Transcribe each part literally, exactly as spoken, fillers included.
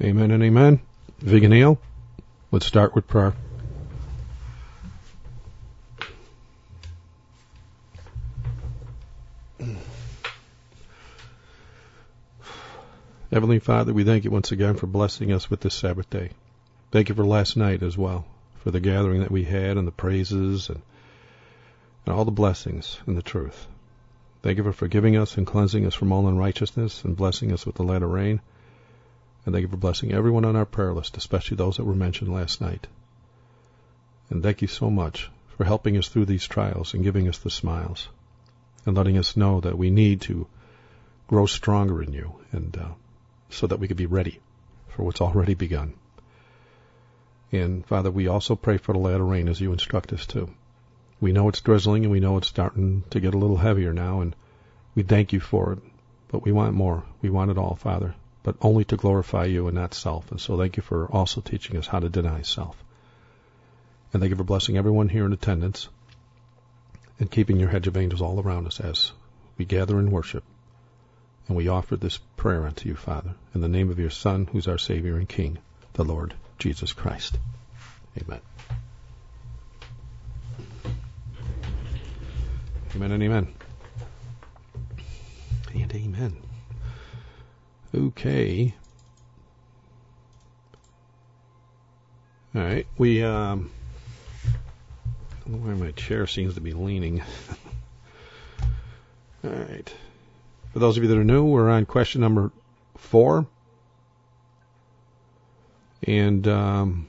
Amen and amen. Vig and Neil, let's start with prayer. Heavenly Father, we thank you once again for blessing us with this Sabbath day. Thank you for last night as well, for the gathering that we had and the praises and, and all the blessings and the truth. Thank you for forgiving us and cleansing us from all unrighteousness and blessing us with the latter rain. And thank you for blessing everyone on our prayer list, especially those that were mentioned last night. And thank you so much for helping us through these trials and giving us the smiles and letting us know that we need to grow stronger in you and uh, so that we could be ready for what's already begun. And Father, we also pray for the latter rain as you instruct us to. We know it's drizzling and we know it's starting to get a little heavier now, and we thank you for it. But we want more. We want it all, Father, but only to glorify you and not self. And so thank you for also teaching us how to deny self. And thank you for blessing everyone here in attendance and keeping your hedge of angels all around us as we gather in worship. And we offer this prayer unto you, Father, in the name of your Son, who's our Savior and King, the Lord Jesus Christ. Amen. Amen and amen. And amen. Okay. All right. We, um, I don't know where my chair seems to be leaning. All right. For those of you that are new, we're on question number four. And um,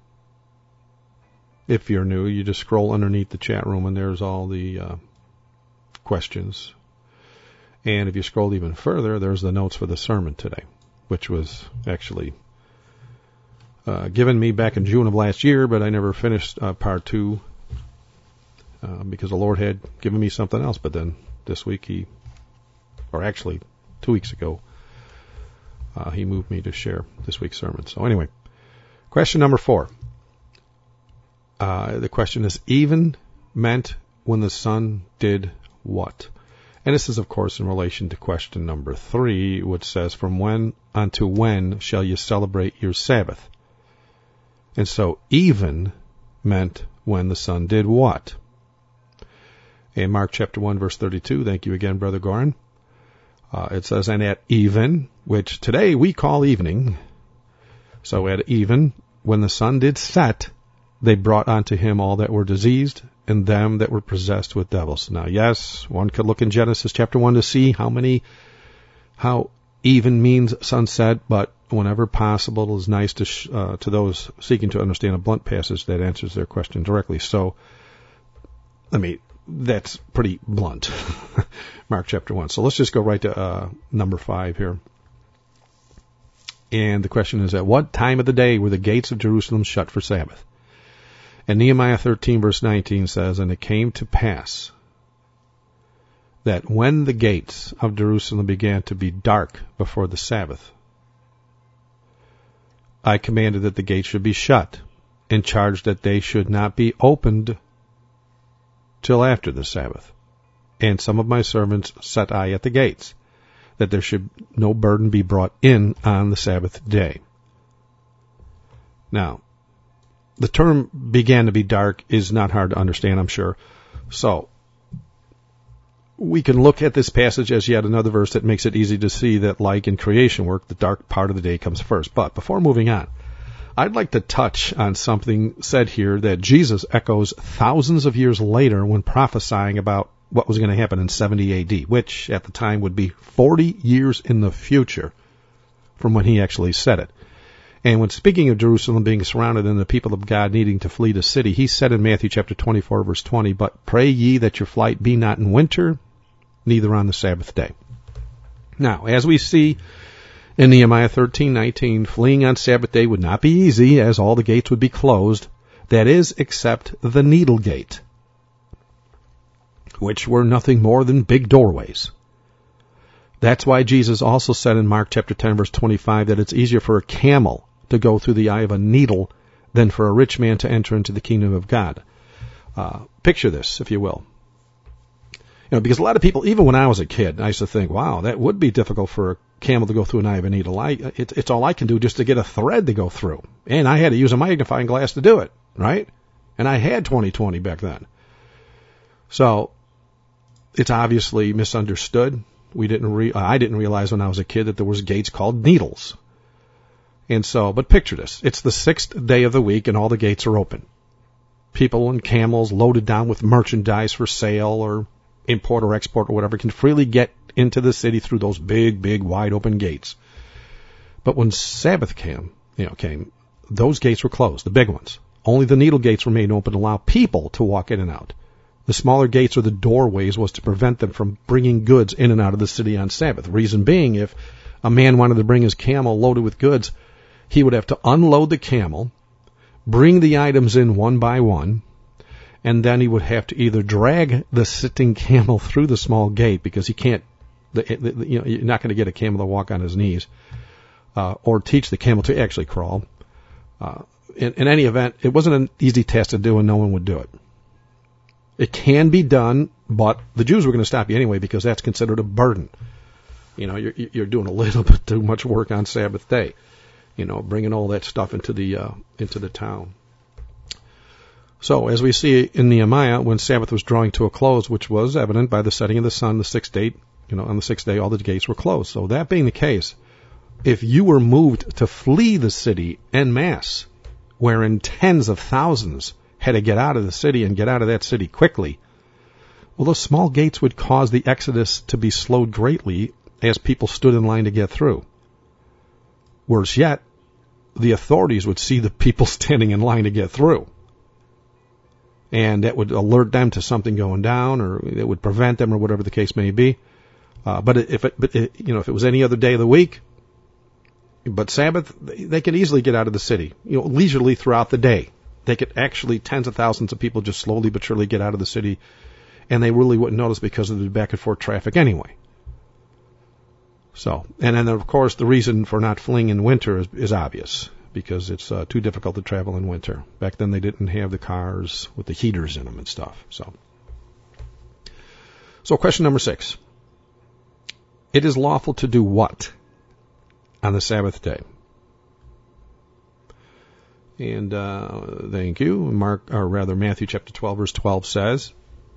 if you're new, you just scroll underneath the chat room and there's all the uh, questions. And if you scroll even further, there's the notes for the sermon today, which was actually uh, given me back in June of last year, but I never finished uh, part two uh, because the Lord had given me something else. But then this week he... or actually two weeks ago, uh, he moved me to share this week's sermon. So anyway, question number four. Uh, the question is, even meant when the sun did what? And this is, of course, in relation to question number three, which says, from when unto when shall you celebrate your Sabbath? And so even meant when the sun did what? In Mark chapter one, verse thirty-two, thank you again, Brother Gorin. Uh, it says, and at even, which today we call evening, so at even, when the sun did set, they brought unto him all that were diseased, and them that were possessed with devils. Now, yes, one could look in Genesis chapter one to see how many, how even means sunset, but whenever possible, it is nice to, sh- uh, to those seeking to understand a blunt passage that answers their question directly. So, let me... that's pretty blunt. Mark chapter one. So let's just go right to uh, number five here. And the question is, at what time of the day were the gates of Jerusalem shut for Sabbath? And Nehemiah thirteen verse nineteen says, and it came to pass that when the gates of Jerusalem began to be dark before the Sabbath, I commanded that the gates should be shut, and charged that they should not be opened till after the Sabbath. And some of my servants set I at the gates, that there should no burden be brought in on the Sabbath day. Now, the term began to be dark is not hard to understand, I'm sure. So, we can look at this passage as yet another verse that makes it easy to see that, like in creation work, the dark part of the day comes first. But before moving on, I'd like to touch on something said here that Jesus echoes thousands of years later when prophesying about what was going to happen in seventy A D, which at the time would be forty years in the future from when he actually said it. And when speaking of Jerusalem being surrounded and the people of God needing to flee the city, he said in Matthew chapter twenty-four, verse twenty, but pray ye that your flight be not in winter, neither on the Sabbath day. Now, as we see in Nehemiah thirteen nineteen, fleeing on Sabbath day would not be easy, as all the gates would be closed, that is, except the needle gate, which were nothing more than big doorways. That's why Jesus also said in Mark chapter ten, verse twenty-five, that it's easier for a camel to go through the eye of a needle than for a rich man to enter into the kingdom of God. Uh, picture this, if you will. You know, because a lot of people, even when I was a kid, I used to think, wow, that would be difficult for a camel to go through an eye of a needle. I, it, it's all I can do just to get a thread to go through. And I had to use a magnifying glass to do it, right? And I had twenty twenty back then. So it's obviously misunderstood. We didn't re- I didn't realize when I was a kid that there was gates called needles. And so, but picture this. It's the sixth day of the week and all the gates are open. People and camels loaded down with merchandise for sale or import or export or whatever can freely get into the city through those big, big, wide open gates. But when Sabbath came, you know, came, those gates were closed, the big ones. Only the needle gates remained open to allow people to walk in and out. The smaller gates or the doorways was to prevent them from bringing goods in and out of the city on Sabbath. Reason being, if a man wanted to bring his camel loaded with goods, he would have to unload the camel, bring the items in one by one, and then he would have to either drag the sitting camel through the small gate because he can't, the, the, you know, you're not going to get a camel to walk on his knees, uh, or teach the camel to actually crawl. Uh, in, in any event, it wasn't an easy task to do, and no one would do it. It can be done, but the Jews were going to stop you anyway because that's considered a burden. You know, you're, you're doing a little bit too much work on Sabbath day. You know, bringing all that stuff into the uh, into the town. So, as we see in Nehemiah, when Sabbath was drawing to a close, which was evident by the setting of the sun, the sixth day, you know, on the sixth day, all the gates were closed. So, that being the case, if you were moved to flee the city en masse, wherein tens of thousands had to get out of the city and get out of that city quickly, well, those small gates would cause the exodus to be slowed greatly as people stood in line to get through. Worse yet, the authorities would see the people standing in line to get through. And that would alert them to something going down, or it would prevent them, or whatever the case may be. Uh, but if it, but it, you know, if it was any other day of the week, but Sabbath, they could easily get out of the city, you know, leisurely throughout the day. They could actually, tens of thousands of people just slowly but surely get out of the city, and they really wouldn't notice because of the back and forth traffic anyway. So, and then of course the reason for not fleeing in winter is, is obvious, because it's uh, too difficult to travel in winter. Back then they didn't have the cars with the heaters in them and stuff. So, so question number six. It is lawful to do what on the Sabbath day? And uh, thank you. Mark, or rather Matthew chapter twelve verse twelve says,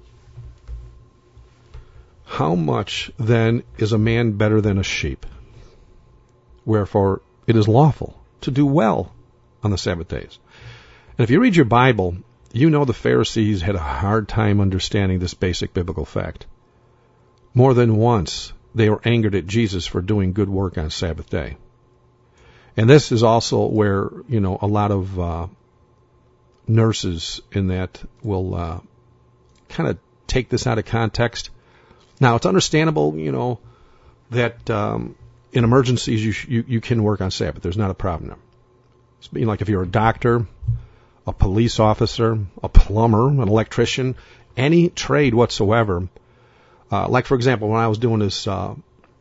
how much then is a man better than a sheep? Wherefore it is lawful to do well on the Sabbath days. And if you read your Bible, you know the Pharisees had a hard time understanding this basic biblical fact. More than once, they were angered at Jesus for doing good work on Sabbath day. And this is also where, you know, a lot of uh, nurses in that will uh, kind of take this out of context. Now, it's understandable, you know, that um, in emergencies you, sh- you you can work on Sabbath. There's not a problem there. It's, you know, like if you're a doctor, a police officer, a plumber, an electrician, any trade whatsoever. Uh, like, for example, when I was doing this uh,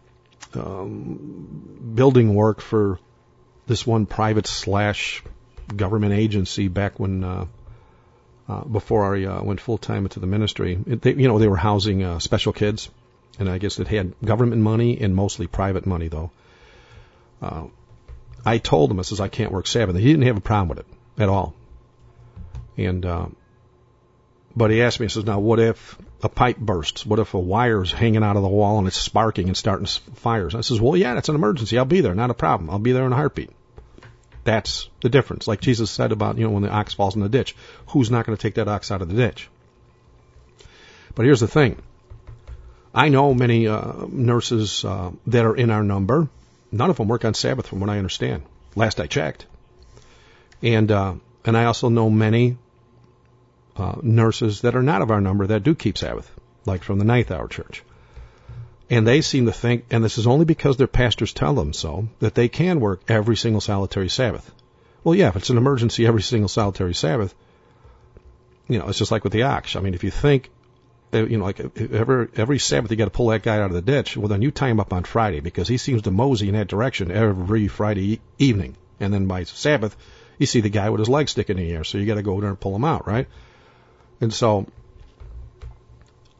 um, building work for this one private slash government agency back when uh, uh, before I uh, went full time into the ministry, it, they, you know, they were housing uh, special kids, and I guess it had government money and mostly private money though. Uh, I told him, I says, I can't work Sabbath. He didn't have a problem with it at all. And uh, but he asked me, he says, now what if a pipe bursts? What if a wire's hanging out of the wall and it's sparking and starting fires? I says, well, yeah, that's an emergency. I'll be there. Not a problem. I'll be there in a heartbeat. That's the difference. Like Jesus said about, you know, when the ox falls in the ditch, who's not going to take that ox out of the ditch? But here's the thing. I know many uh, nurses uh, that are in our number. None of them work on Sabbath from what I understand. Last I checked. And, uh, and I also know many Uh, nurses that are not of our number that do keep Sabbath, like from the Ninth Hour Church. And they seem to think, and this is only because their pastors tell them so, that they can work every single solitary Sabbath. Well, yeah, if it's an emergency every single solitary Sabbath, you know, it's just like with the ox. I mean, if you think, you know, like every, every Sabbath you got to pull that guy out of the ditch, well, then you tie him up on Friday because he seems to mosey in that direction every Friday evening. And then by Sabbath, you see the guy with his legs sticking in the air, so you got to go there and pull him out, right? And so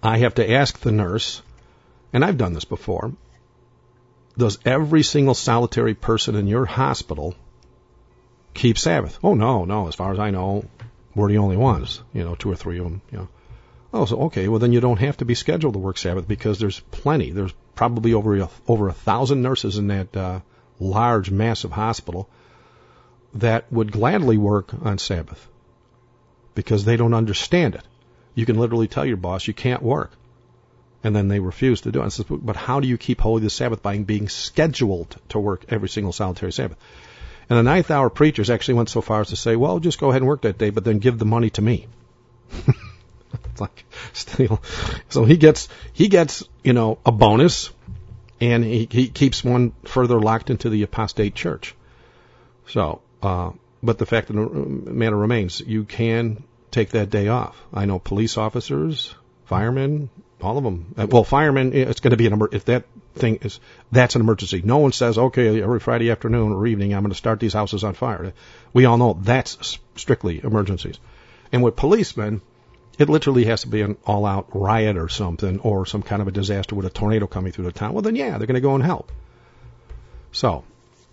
I have to ask the nurse, and I've done this before, does every single solitary person in your hospital keep Sabbath? Oh, no, no. As far as I know, we're the only ones, you know, two or three of them, you know. Oh, so, okay, well, then you don't have to be scheduled to work Sabbath because there's plenty. There's probably over a, over a thousand nurses in that uh, large, massive hospital that would gladly work on Sabbath because they don't understand it. You can literally tell your boss you can't work, and then they refuse to do it. Says, but how do you keep holy the Sabbath? By being scheduled to work every single solitary Sabbath. And the ninth hour preachers actually went so far as to say, well, just go ahead and work that day, but then give the money to me. It's like, still, so he gets, he gets, you know, a bonus, and he, he keeps one further locked into the apostate church. So, uh, but the fact of the matter remains, you can take that day off. I know police officers, firemen, all of them. Well, firemen, it's going to be an emer- if that thing is, that's an emergency. No one says, okay, every Friday afternoon or evening, I'm going to start these houses on fire. We all know that's strictly emergencies. And with policemen, it literally has to be an all-out riot or something, or some kind of a disaster with a tornado coming through the town. Well, then, yeah, they're going to go and help. So,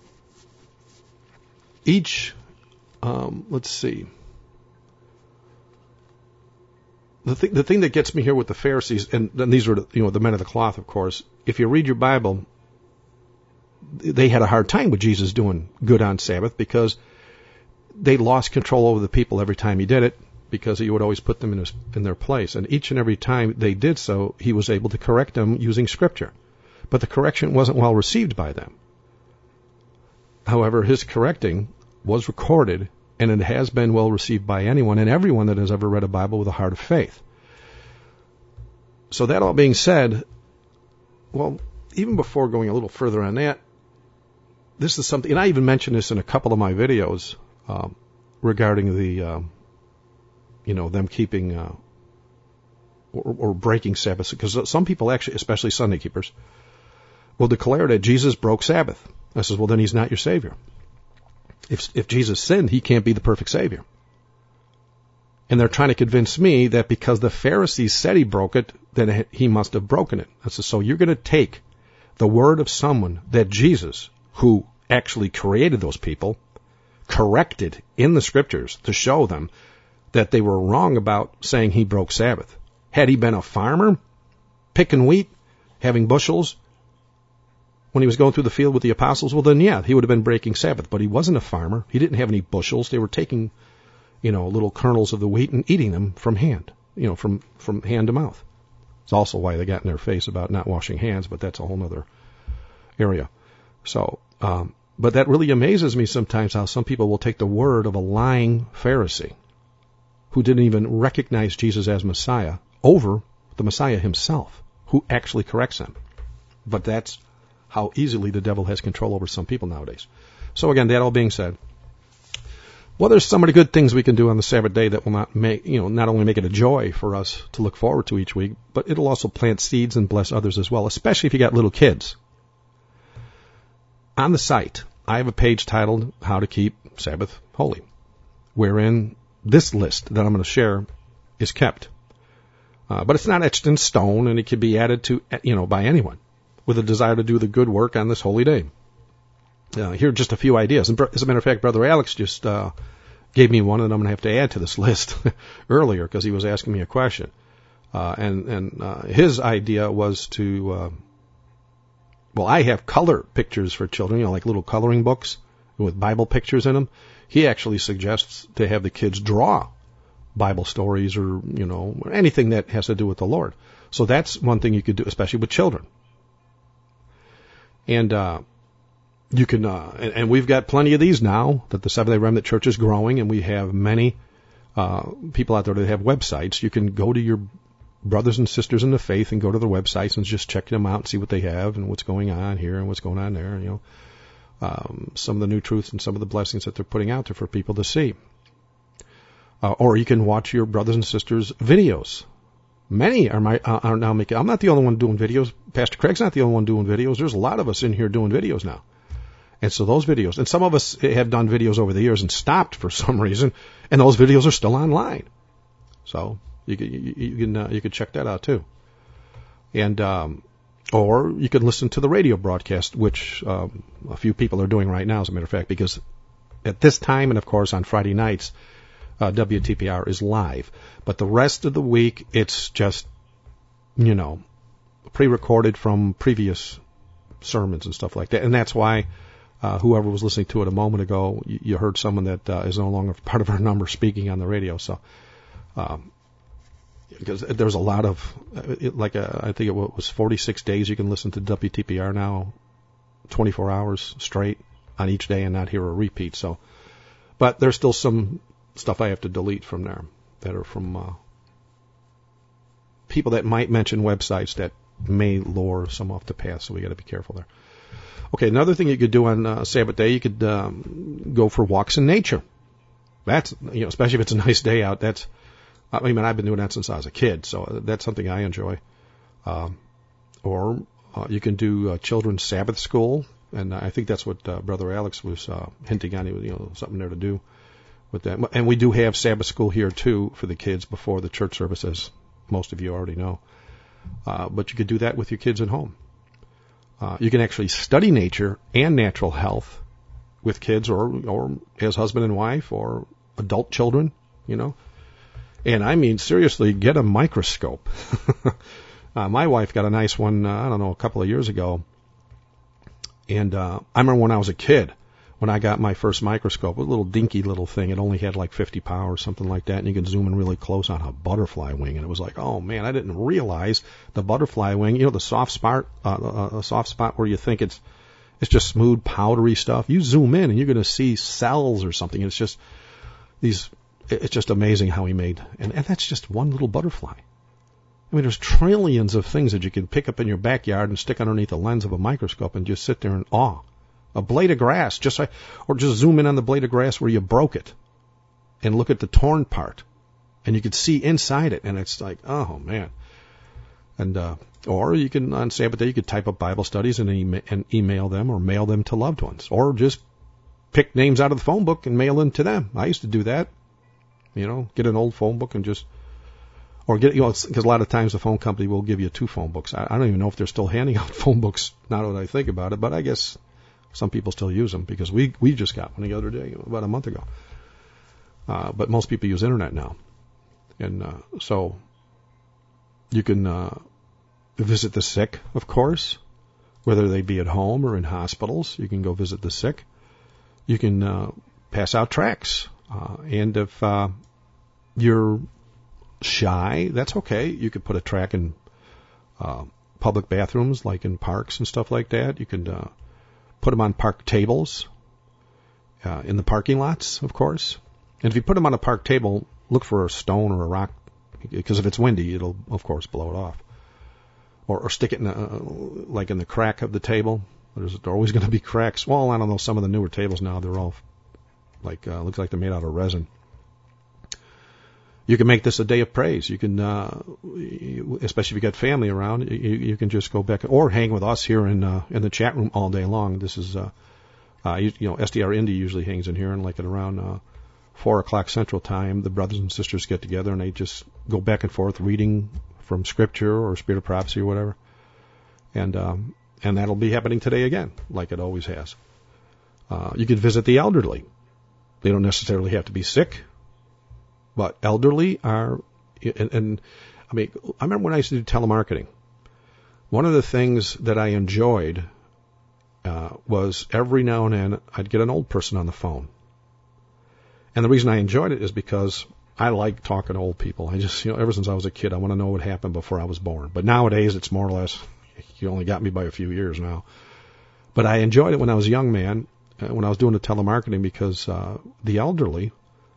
each, um, let's see. The thing, the thing that gets me here with the Pharisees, and, and these were, the, you know, the men of the cloth, of course. If you read your Bible, they had a hard time with Jesus doing good on Sabbath because they lost control over the people every time he did it, because he would always put them in, his, in their place. And each and every time they did so, he was able to correct them using Scripture. But the correction wasn't well received by them. However, his correcting was recorded, and it has been well received by anyone and everyone that has ever read a Bible with a heart of faith. So that all being said, well, even before going a little further on that, this is something, and I even mentioned this in a couple of my videos um, regarding the... Um, you know, them keeping uh, or, or breaking Sabbath, because some people actually, especially Sunday keepers, will declare that Jesus broke Sabbath. I says, well, then he's not your Savior. If if Jesus sinned, he can't be the perfect Savior. And they're trying to convince me that because the Pharisees said he broke it, then he must have broken it. I says, so you're going to take the word of someone that Jesus, who actually created those people, corrected in the Scriptures to show them that they were wrong about saying he broke Sabbath. Had he been a farmer, picking wheat, having bushels, when he was going through the field with the apostles, well then yeah, he would have been breaking Sabbath. But he wasn't a farmer. He didn't have any bushels. They were taking, you know, little kernels of the wheat and eating them from hand, you know, from, from hand to mouth. It's also why they got in their face about not washing hands, but that's a whole other area. So, um, but that really amazes me sometimes how some people will take the word of a lying Pharisee who didn't even recognize Jesus as Messiah over the Messiah himself, who actually corrects him. But that's how easily the devil has control over some people nowadays. So again, that all being said, well, there's so many good things we can do on the Sabbath day that will not make, you know, not only make it a joy for us to look forward to each week, but it'll also plant seeds and bless others as well, especially if you got little kids. On the site, I have a page titled How to Keep Sabbath Holy, wherein this list that I'm going to share is kept. Uh, but it's not etched in stone, and it can be added to, you know, by anyone with a desire to do the good work on this holy day. Uh, here are just a few ideas. And as a matter of fact, Brother Alex just uh, gave me one, and I'm going to have to add to this list earlier because he was asking me a question. Uh, and and uh, his idea was to, uh, well, I have color pictures for children, you know, like little coloring books with Bible pictures in them. He actually suggests to have the kids draw Bible stories or, you know, anything that has to do with the Lord. So that's one thing you could do, especially with children. And uh, you can, uh, and, and we've got plenty of these now that the Seventh-day Remnant Church is growing, and we have many uh, people out there that have websites. You can go to your brothers and sisters in the faith and go to their websites and just check them out and see what they have and what's going on here and what's going on there, you know. Um, some of the new truths and some of the blessings that they're putting out there for people to see. Uh, or you can watch your brothers and sisters' videos. Many are, my, uh, are now making, I'm not the only one doing videos. Pastor Craig's not the only one doing videos. There's a lot of us in here doing videos now. And so those videos, and some of us have done videos over the years and stopped for some reason, and those videos are still online. So you can, you, you can, uh, you can check that out too. And, um, or you could listen to the radio broadcast, which um, a few people are doing right now, as a matter of fact, because at this time, and of course on Friday nights, uh, W T P R is live. But the rest of the week, it's just, you know, pre-recorded from previous sermons and stuff like that. And that's why uh, whoever was listening to it a moment ago, you, you heard someone that uh, is no longer part of our number speaking on the radio. So, um, because there's a lot of, it, like a, I think it was forty-six days you can listen to W T P R now, twenty-four hours straight on each day and not hear a repeat. So, but there's still some stuff I have to delete from there that are from uh, people that might mention websites that may lure some off the path. So we got to be careful there. Okay, another thing you could do on uh, Sabbath day, you could um, go for walks in nature. That's, you know, especially if it's a nice day out. That's, I mean, I've been doing that since I was a kid, so that's something I enjoy. Um, or uh, you can do uh, children's Sabbath school, and I think that's what uh, Brother Alex was uh, hinting on. You know, something there to do with that. And we do have Sabbath school here too for the kids before the church service, as most of you already know. Uh, but you could do that with your kids at home. Uh, you can actually study nature and natural health with kids, or or as husband and wife, or adult children, you know. And I mean, seriously, get a microscope. uh, my wife got a nice one, uh, I don't know, a couple of years ago. And uh, I remember when I was a kid, when I got my first microscope, a little dinky little thing. It only had like fifty power or something like that, and you could zoom in really close on a butterfly wing. And it was like, oh, man, I didn't realize the butterfly wing, you know, the soft spot, uh, a soft spot where you think it's it's just smooth, powdery stuff. You zoom in, and you're going to see cells or something. It's just these... It's just amazing how he made, and, and that's just one little butterfly. I mean, there's trillions of things that you can pick up in your backyard and stick underneath the lens of a microscope and just sit there in awe. A blade of grass, just like, or just zoom in on the blade of grass where you broke it and look at the torn part, and you can see inside it, and it's like, oh man. And uh, or you can, on Sabbath day, you could type up Bible studies and, e- and email them or mail them to loved ones, or just pick names out of the phone book and mail them to them. I used to do that. You know, get an old phone book and just, or get, you know, because a lot of times the phone company will give you two phone books. I, I don't even know if they're still handing out phone books now that I think about it, but I guess some people still use them, because we we just got one the other day, about a month ago. Uh, but most people use internet now. And uh, so you can uh, visit the sick, of course, whether they be at home or in hospitals. You can go visit the sick. You can uh, pass out tracts. Uh, and if uh, you're shy, that's okay. You could put a tract in uh, public bathrooms, like in parks and stuff like that. You could uh, put them on park tables, uh, in the parking lots, of course. And if you put them on a park table, look for a stone or a rock, because if it's windy, it'll, of course, blow it off. Or, or stick it in a, like in the crack of the table. There's always going to be cracks. Well, I don't know, some of the newer tables now, they're all like, uh, looks like they're made out of resin. You can make this a day of praise. You can, uh, especially if you got family around, you, you can just go back or hang with us here in, uh, in the chat room all day long. This is, uh, uh, you, you know, S D R Indy usually hangs in here, and like at around, uh, four o'clock Central Time, the brothers and sisters get together and they just go back and forth reading from Scripture or Spirit of Prophecy or whatever. And, um, and that'll be happening today again, like it always has. Uh, you could visit the elderly. They don't necessarily have to be sick, but elderly are, and, and I mean, I remember when I used to do telemarketing, one of the things that I enjoyed uh, was every now and then I'd get an old person on the phone. And the reason I enjoyed it is because I like talking to old people. I just, you know, ever since I was a kid, I want to know what happened before I was born. But nowadays, it's more or less, you only got me by a few years now. But I enjoyed it when I was a young man, when I was doing the telemarketing, because uh, the elderly,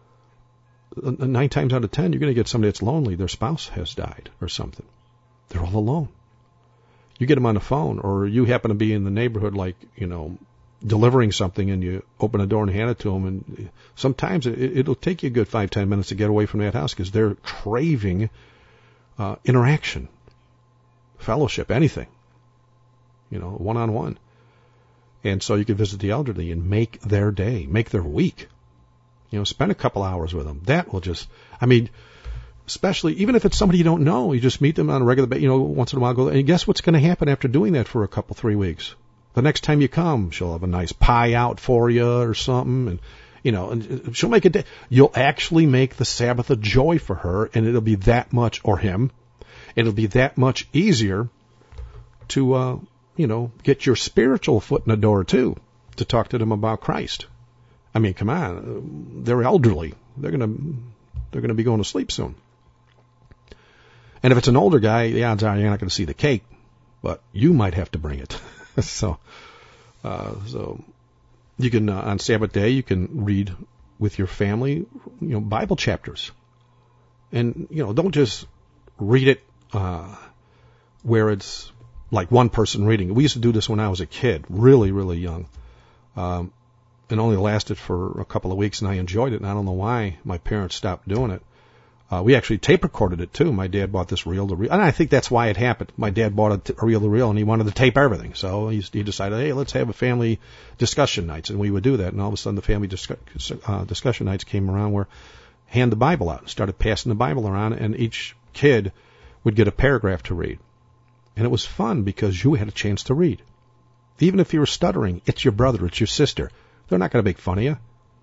nine times out of ten, you're going to get somebody that's lonely. Their spouse has died or something. They're all alone. You get them on the phone, or you happen to be in the neighborhood, like, you know, delivering something, and you open a door and hand it to them, and sometimes it, it'll take you a good five, ten minutes to get away from that house, because they're craving uh, interaction, fellowship, anything, you know, one-on-one. And so you can visit the elderly and make their day, make their week. You know, spend a couple hours with them. That will just, I mean, especially even if it's somebody you don't know, you just meet them on a regular basis, you know, once in a while, go, and guess what's going to happen after doing that for a couple, three weeks? The next time you come, she'll have a nice pie out for you or something, and, you know, and she'll make a day. You'll actually make the Sabbath a joy for her, and it'll be that much, or him, it'll be that much easier to, uh, you know, get your spiritual foot in the door, too, to talk to them about Christ. I mean, come on, they're elderly. They're going to, they're going to be going to sleep soon. And if it's an older guy, the odds are you're not going to see the cake, but you might have to bring it. so, uh, so you can, uh, on Sabbath day, you can read with your family, you know, Bible chapters. And, you know, don't just read it, uh, where it's like one person reading. We used to do this when I was a kid, really, really young. Um, it only lasted for a couple of weeks and I enjoyed it. And I don't know why my parents stopped doing it. Uh, we actually tape recorded it too. My dad bought this reel to reel, and I think that's why it happened. My dad bought a, t- a reel to reel, and he wanted to tape everything. So he, he decided, hey, let's have a family discussion nights, and we would do that. And all of a sudden, the family discuss, uh, discussion nights came around where hand the Bible out, and started passing the Bible around, and each kid would get a paragraph to read, and it was fun because you had a chance to read. Even if you were stuttering, it's your brother, it's your sister. They're not going to make fun of you.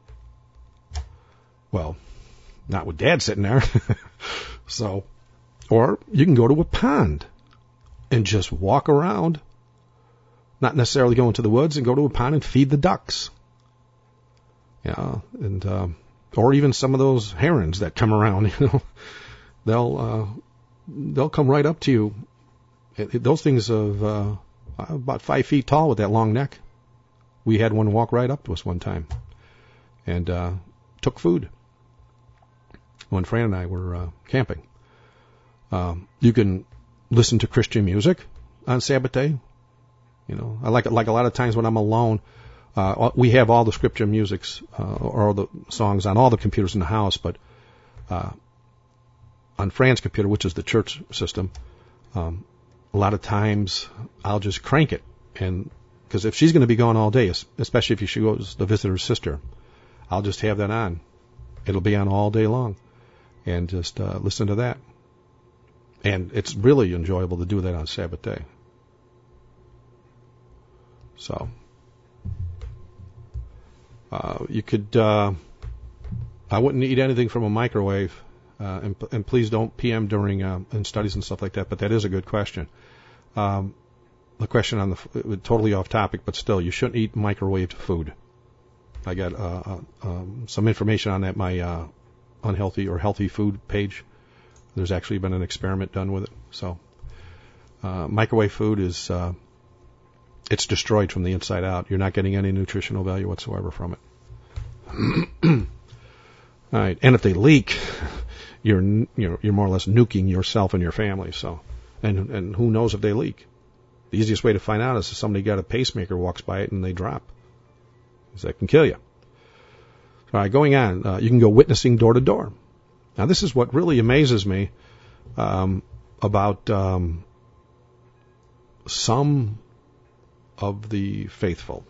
Well. Not with Dad sitting there. So, or you can go to a pond and just walk around, not necessarily go into the woods, and go to a pond and feed the ducks. Yeah, and um, or even some of those herons that come around. You know, they'll uh, they'll come right up to you. It, it, those things of uh, about five feet tall with that long neck. We had one walk right up to us one time, and uh, took food. When Fran and I were uh, camping. Um, you can listen to Christian music on Sabbath day. You know, I like it. Like a lot of times when I'm alone, uh, we have all the scripture musics uh, or all the songs on all the computers in the house, but uh, on Fran's computer, which is the church system, um, a lot of times I'll just crank it, and because if she's going to be gone all day, especially if she goes to visit her sister, I'll just have that on. It'll be on all day long. And just uh, listen to that. And it's really enjoyable to do that on Sabbath day. So, uh, you could, uh, I wouldn't eat anything from a microwave, uh, and, and please don't P M during, uh, in studies and stuff like that, but that is a good question. Um, the question on the, totally off topic, but still, you shouldn't eat microwaved food. I got, uh, uh um, some information on that, my, uh, unhealthy or healthy food page. There's actually been an experiment done with it. So, uh, microwave food is, uh, it's destroyed from the inside out. You're not getting any nutritional value whatsoever from it. All right. And if they leak, you're, you're, you're more or less nuking yourself and your family. So, and, and who knows if they leak? The easiest way to find out is if somebody got a pacemaker, walks by it and they drop. Because that can kill you. All right, going on, uh, you can go witnessing door to door. Now, this is what really amazes me um, about um, some of the faithful.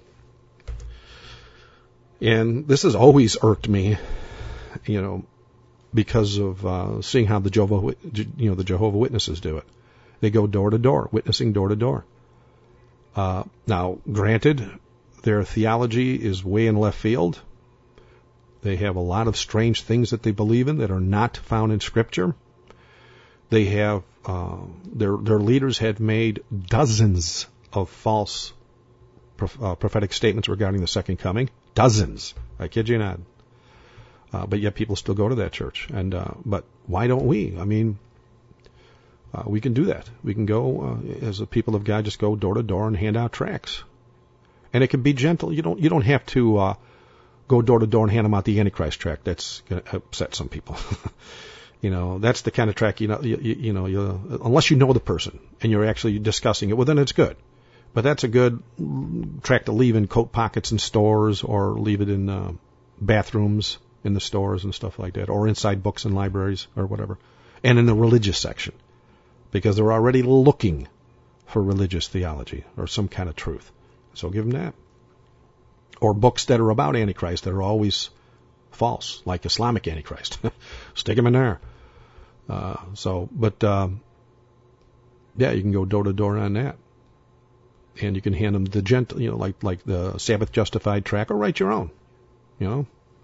And this has always irked me, you know, because of uh, seeing how the Jehovah, you know, the Jehovah Witnesses do it. They go door to door, witnessing door to door. Uh, now, granted, their theology is way in left field. They have a lot of strange things that they believe in that are not found in Scripture. They have, uh, their their leaders have made dozens of false uh, prophetic statements regarding the second coming. Dozens. I kid you not. Uh, but yet people still go to that church. And uh, but why don't we? I mean, uh, we can do that. We can go, uh, as a people of God, just go door to door and hand out tracts. And it can be gentle. You don't you don't have to... Uh, go door to door and hand them out the Antichrist tract. That's going to upset some people. You know, that's the kind of tract, you know, you, you, you know, you, unless you know the person and you're actually discussing it, well, then it's good. But that's a good tract to leave in coat pockets in stores or leave it in uh, bathrooms in the stores and stuff like that, or inside books in libraries or whatever, and in the religious section, because they're already looking for religious theology or some kind of truth. So give them that. Or books that are about Antichrist that are always false, like Islamic Antichrist. Stick them in there. Uh, so, but um, yeah, you can go door to door on that, and you can hand them the gentle, you know, like like the Sabbath Justified track, or write your own, you know.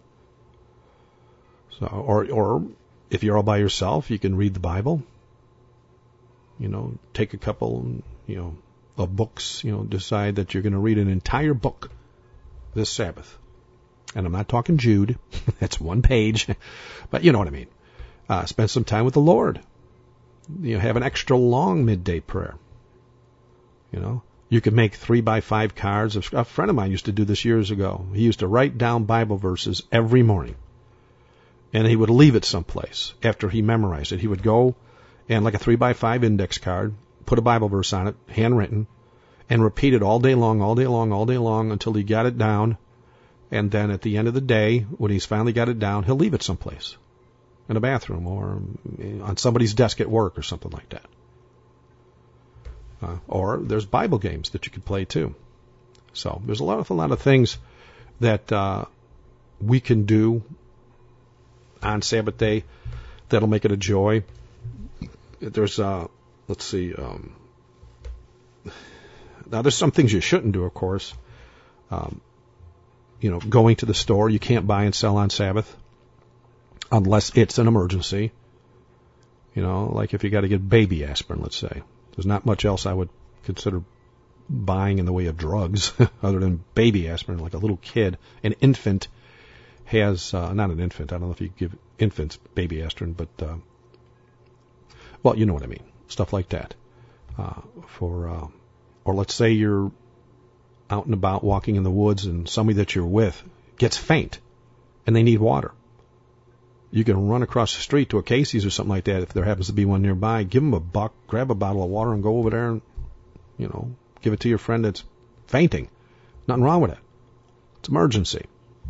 So, or or if you're all by yourself, you can read the Bible. You know, take a couple, you know, of books. You know, decide that you're going to read an entire book this Sabbath. And I'm not talking Jude. That's one page. But you know what I mean. Uh, spend some time with the Lord. You know, have an extra long midday prayer. You know, you can make three by five cards. A friend of mine used to do this years ago. He used to write down Bible verses every morning. And he would leave it someplace after he memorized it. He would go and, like a three by five index card, put a Bible verse on it, handwritten, and repeat it all day long, all day long, all day long until he got it down. And then at the end of the day, when he's finally got it down, he'll leave it someplace, in a bathroom or on somebody's desk at work or something like that. Uh, or there's Bible games that you could play too. So there's a lot of a lot of things that uh, we can do on Sabbath day that'll make it a joy. There's, uh, let's see, um, now there's some things you shouldn't do, of course. Um, you know, going to the store, you can't buy and sell on Sabbath unless it's an emergency. You know, like if you got to get baby aspirin, let's say. There's not much else I would consider buying in the way of drugs other than baby aspirin, like a little kid, an infant has, uh, not an infant, I don't know if you give infants baby aspirin, but, uh, well, you know what I mean, stuff like that. Uh, for, uh, or let's say you're out and about walking in the woods and somebody that you're with gets faint and they need water. You can run across the street to a Casey's or something like that if there happens to be one nearby, give them a buck, grab a bottle of water and go over there and, you know, give it to your friend that's fainting. Nothing wrong with it. It's emergency.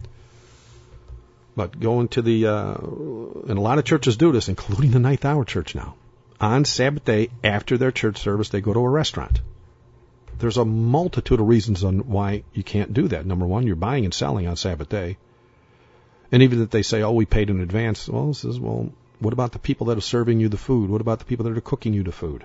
But going to the, uh, and a lot of churches do this, including the Ninth Hour Church now. On Sabbath day, after their church service, they go to a restaurant. There's a multitude of reasons on why you can't do that. Number one, you're buying and selling on Sabbath day. And even if they say, oh, we paid in advance, well, this is, well, what about the people that are serving you the food? What about the people that are cooking you the food?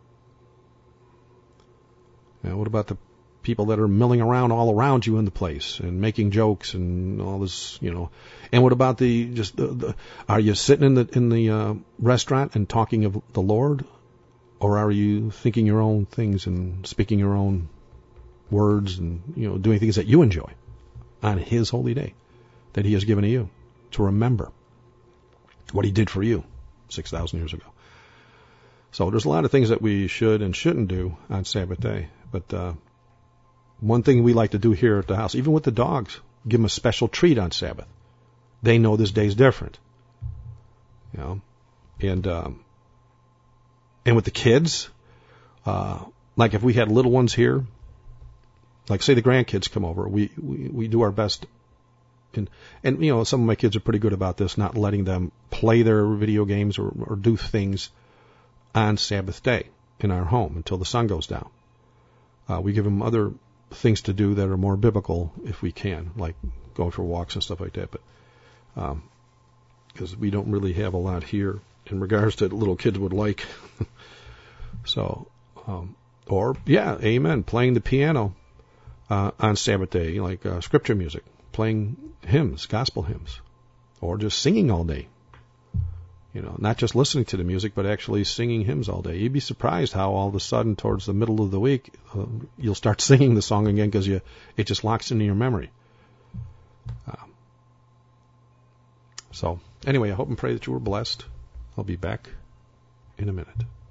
You know, what about the people that are milling around all around you in the place and making jokes and all this, you know? And what about the, just the, the are you sitting in the, in the, uh, restaurant and talking of the Lord? Or are you thinking your own things and speaking your own words and, you know, doing things that you enjoy on His holy day that He has given to you to remember what He did for you six thousand years ago? So there's a lot of things that we should and shouldn't do on Sabbath day. But uh, one thing we like to do here at the house, even with the dogs, give them a special treat on Sabbath. They know this day's different. You know, and... Um, And with the kids, uh, like if we had little ones here, like say the grandkids come over, we, we, we do our best. And, and, you know, some of my kids are pretty good about this, not letting them play their video games or, or do things on Sabbath day in our home until the sun goes down. Uh, we give them other things to do that are more biblical if we can, like going for walks and stuff like that. But, um, because we don't really have a lot here in regards to little kids would like. So, um, or, yeah, amen, playing the piano uh, on Sabbath day, like uh, scripture music, playing hymns, gospel hymns, or just singing all day. You know, not just listening to the music, but actually singing hymns all day. You'd be surprised how all of a sudden, towards the middle of the week, uh, you'll start singing the song again because you it just locks into your memory. Um, so, anyway, I hope and pray that you were blessed. I'll be back in a minute.